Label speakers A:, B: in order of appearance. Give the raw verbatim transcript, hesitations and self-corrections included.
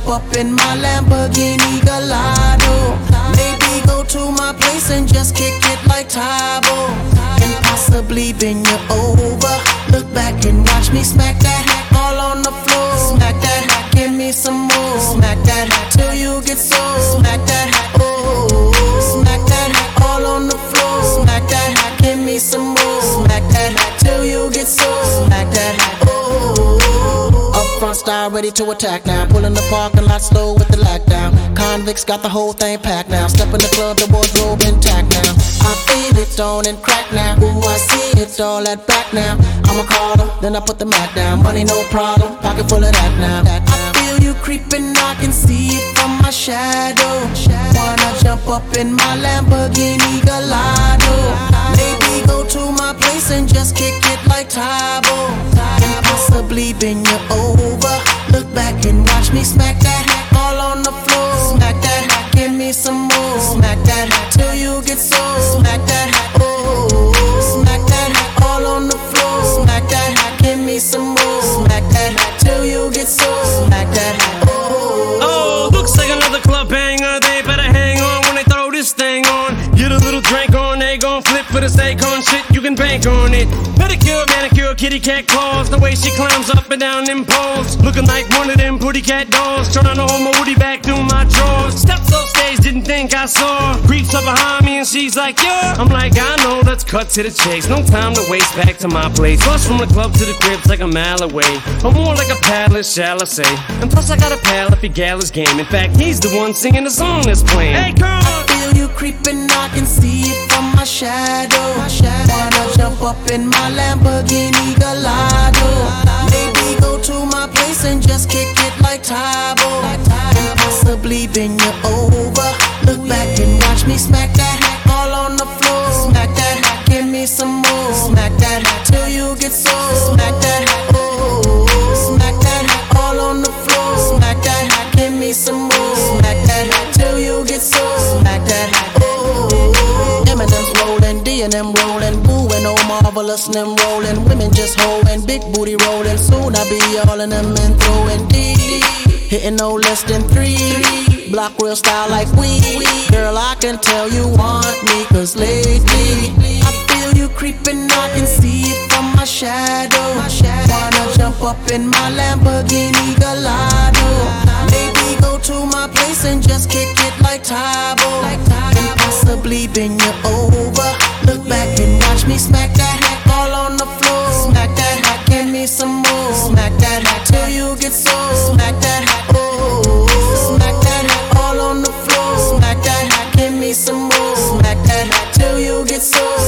A: jump up in my Lamborghini Gallardo. Maybe go to my place and just kick it like Tybo, and possibly bend you over. Look back and watch me smack that all on the floor. Smack that, give me some more. Smack that till you get sore. Smack that, oh, smack that all on the floor. Smack that, give me some more. Smack that till you get sore. Smack that, oh. Up front style, ready to attack now. Pull in the parking lot slow with the lockdown. Convicts got the whole thing packed now. Step in the club, the wardrobe intact now. I feel it on and crack now. Ooh, I see it's all that back now. I'ma call her, then I put the mat down. Money no problem, pocket full of that now. I feel you creeping, I can see it from my shadow. Wanna jump up in my Lamborghini Gallardo. Maybe go to my place and just kick it like Tybo, and possibly bend you over. Look back and watch me smack that all on the floor. Smack that, give me some more. Smack that till you get sore. Smack that, oh, smack that all on the floor. Smack that, give me some more. Smack that till you get sore. Smack that, oh.
B: Oh, looks like another club banger. They better hang on when they throw this thing on. Get a little drink on, they gon' flip for this Akon shit. You can bank on it. Pedicure, manicure, kitty cat claws. The way she climbs up and down them poles, looking like one of them pretty cat dolls. Trying to hold my woody back through my drawers. Steps off stage, didn't think I saw. Creeps up behind me and she's like, yeah. I'm like, I know, let's cut to the chase. No time to waste, back to my place. Bus from the club to the crib's like a mile away, or more like a palace, shall I say. And plus I got a pal if he gal his game. In fact, he's the one singing the song that's playing. Hey, girl!
A: I feel you creeping, I can see it from my shadow. Wanna jump up in my Lamborghini Gallardo. Maybe go to my place and just kick it like Tybo, and possibly bend you over. Look back and watch me smack that all on the floor. Smack that, give me some more. Smack that till you get sore. Smack that, oh, smack that all on the floor. Smack that, give me some more. Smack that till you get sore. Smack that, oh. Eminem's rolling, D and M rolling, Boo and oh marvelous and them rolling. Women just holding, big booty rolling. Soon I be all in them and throwing D, hitting no less than three. Block real style like we. Girl, I can tell you want me, cause lately I feel you creeping, I can see it from my shadow. Wanna jump up in my Lamborghini Gallardo. Maybe go to my place and just kick it like Tybo, and possibly bend you over. Look back and watch me smack that all on the floor. Smack that, give me some more. Smack that till you get sore. Smack that, oh, smack that all on the floor. Smack that, give me some more. Smack that till you get sore.